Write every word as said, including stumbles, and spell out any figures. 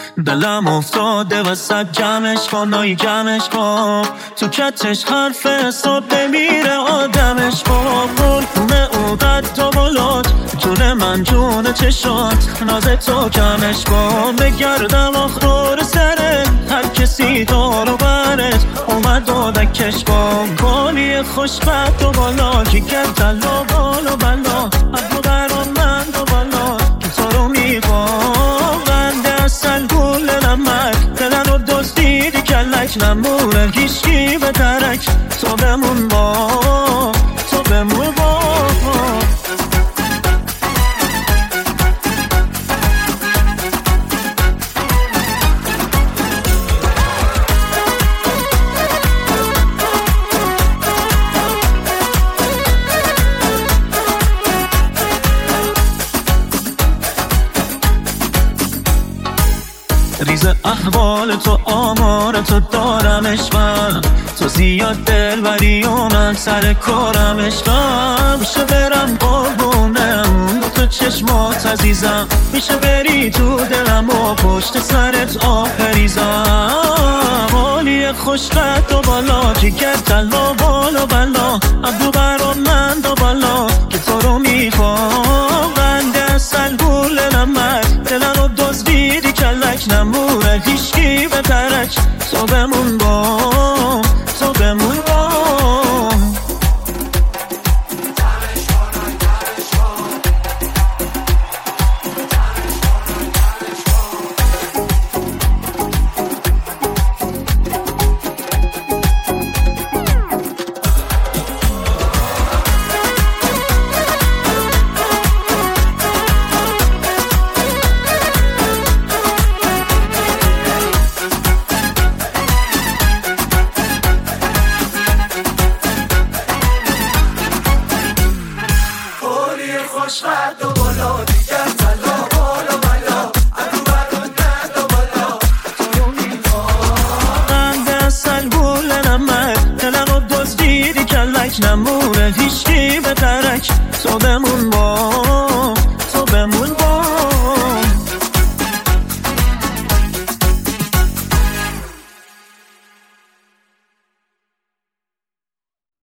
دلم افتاده وسط جمعش کن نایی جمعش کن تو کتش حرف حساب نمیره آدمش کن قربونه او قد و بلاد جون من جون چشات ناز تو کمش کن بگردم آخر سره هر کسی دارو برت اومد و دکش کن کلی خوشبخت و بالا که گردن و بالا بلا عبدو برام من دو بالا که تو رو میخوام بنده اصل گل نمک دلن رو دزدیدی کلک نمونه هیچکی به درک تو بمون با تو بمون با ریز احوال تو آمار تو دارمش من تو زیاد دلبری و من سر کارمش من میشه برم قربونم تو چشمات عزیزم میشه بری تو دلم و پشت سرت آب بریزم حالی خوشقد و بالا که گردن و بالا بلا عبدو برام من دو بالا که تو رو میخوام بنده اصل گل نمک دلن رو دزدیدی کلک نمونه هیچکی به درک تو بمون با تو بمون با خوشقد و بالا دیگر تلا بالا بالا عدو برون ند و بالا تو رو میخوام بنده اصل گل نمک دلم رو دزدیدی کلک نمون